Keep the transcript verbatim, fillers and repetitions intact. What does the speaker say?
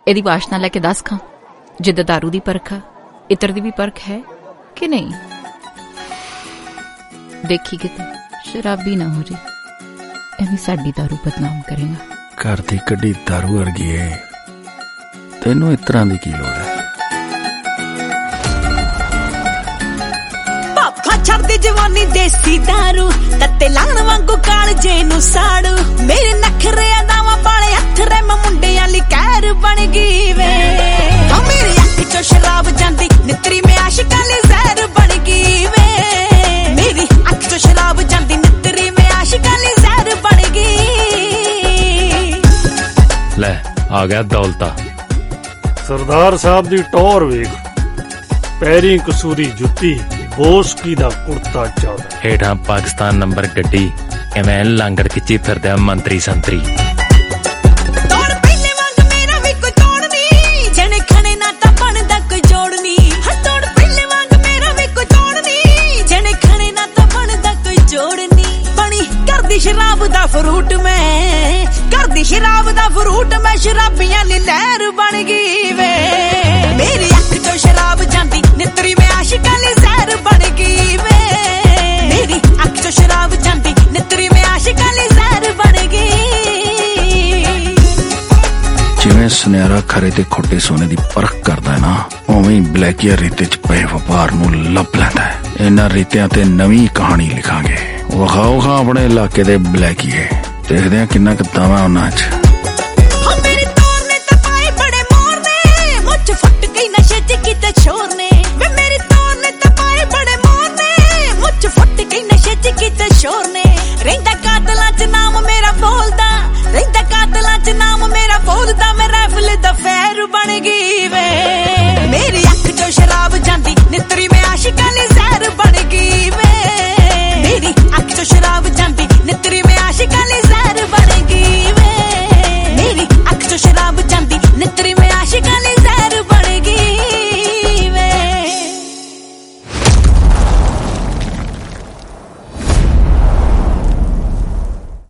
ਇਹਦੀ ਵਾਸ਼ਨਾ ਲੈ ਕੇ ਦੱਸ ਖਾਂ, ਜਿੱਦ ਦਾਰੂ ਦੀ ਪਰਖ ਆ, ਇਤਰ ਦੀ ਵੀ ਪਰਖ ਹੈ ਕਿ ਨਹੀਂ? ਦੇਖੀ ਕਿਤੇ ਸ਼ਰਾਬੀ ਨਾ ਹੋ ਜੇ, ਐਵੇਂ ਸਾਡੀ ਦਾਰੂ ਬਦਨਾਮ ਕਰੇਗਾ। ਘਰ ਦੀ ਕੱਢੀ ਦਾਰੂ ਵਰਗੀ ਏ, ਤੈਨੂੰ ਇਸ ਤਰ੍ਹਾਂ ਦੀ ਕੀ ਲੋੜ ਹੈ? ਪਾਪਾ ਛੱਡਦੀ ਜਵਾਨੀ ਦੇਸੀ ਦਾਰੂ, ਤੱਤੇ ਲਾਣ ਵਾਂਗੂ ਕਾਲਜੇ ਨੂੰ ਸਾੜੂ। ਮੇਰੇ ਨਖਰੇ ਅਦਾਵਾਂ ਵਾਲੇ ਹੱਥ ਰੇ ਮੈਂ ਮੁੰਡਿਆਂ ਲਈ ਕਹਿਰ ਬਣ ਗਈ ਵੇ। ਆ ਮੇਰੀ ਅੱਖ ਚੋਂ ਸ਼ਰਾਬ ਜਾਂਦੀ ਨਿਤਰੀ ਮੈਂ ਆਸ਼ਿਕਾਂ ਲਈ ਜ਼ਹਿਰ ਬਣ ਗਈ ਵੇ। ਮੇਰੀ ਅੱਖ ਚੋਂ ਸ਼ਰਾਬ ਜਾਂਦੀ ਨਿਤਰੀ ਮੈਂ ਆਸ਼ਿਕਾਂ ਲਈ ਜ਼ਹਿਰ ਬਣ ਗਈ। ਲੈ ਆ ਗਿਆ ਦੌਲਤਾ। ਸਰਦਾਰ ਸਾਹਿਬ ਦੀ ਟੌਰ ਵੇਖ, ਪੈਰੀ ਕਸੂਰੀ ਜੁੱਤੀ, ਬੋਸਕੀ ਦਾ ਕੁੜਤਾ ਚਾਦਰਾ, ਹੇਠਾਂ ਪਾਕਿਸਤਾਨ ਨੰਬਰ ਗੱਡੀ, ਕਿਵੇਂ ਲਾਂਗੜ ਖਿੱਚੀ ਫਿਰਦਾ ਮੰਤਰੀ ਸੰਤਰੀ। ਤੋੜ ਪਹਿਲੇ ਵਾਂਗ ਮੇਰਾ ਵੀ ਕੋਈ ਤੋੜ ਨੀ, ਜਣੇ ਖਣੇ ਨਾ ਤਾਂ ਬਣਦਾ ਕੋਈ ਜੋੜ ਨੀ। ਹਾਂ ਤੋੜ ਪਹਿਲੇ ਵਾਂਗ ਮੇਰਾ ਵੀ ਕੋਈ ਤੋੜ ਨੀ, ਜਣੇ ਖਣੇ ਨਾ ਤਾਂ ਬਣਦਾ ਕੋਈ ਜੋੜ ਨੀ। ਬਣੀ ਕਰਦੀ ਸ਼ਰਾਬ ਦਾ ਫਰੂਟ ਮੈਂ, ਕਰਦੀ ਸ਼ਰਾਬ ਦਾ ਫਰੂਟ ਮੈਂ, ਸ਼ਰਾਬੀਆਂ ਲਈ ਲਹਿਰ ਬਣ ਗਈ ਵੇ। ਮੇਰੀ ਅੱਖ ਚੋਂ ਸ਼ਰਾਬ ਜਾਂਦੀ ਨਿਤਰੀ ਮੈਂ ਆਸ਼ਿਕਾਂ ਲਈ ਜ਼ਹਿਰ ਬਣ ਗਈ ਵੇ। ਮੇਰੀ ਅੱਖ ਚੋਂ ਸ਼ਰਾਬ ਜਾਂਦੀ ਨਿਤਰੀ ਮੈਂ ਆਸ਼ਿਕਾਂ ਲਈ ਜ਼ਹਿਰ ਬਣ ਗਈ। ਜਿਵੇਂ ਸੁਨਿਆਰਾ ਖਰੇ ਤੇ ਖੋਟੇ ਸੋਨੇ ਦੀ ਪਰਖ ਕਰਦਾ ਹੈ ਨਾ, ਉਵੇਂ ਹੀ ਬਲੈਕੀਆ ਰੇਤੇ ਚ ਪਏ ਵਪਾਰ ਨੂੰ ਲੱਭ ਲੈਂਦਾ ਹੈ। ਇਹਨਾਂ ਰੇਤਿਆਂ ਤੇ ਨਵੀਂ ਕਹਾਣੀ ਲਿਖਾਂਗੇ। ਵਿਖਾਓ ਖਾਂ ਆਪਣੇ ਇਲਾਕੇ ਦੇ ਬਲੈਕੀਏ, ਦੇਖਦੇ ਹਾਂ ਕਿੰਨਾ ਕੁ ਦਾਵਾ ਉਹਨਾਂ ਚ।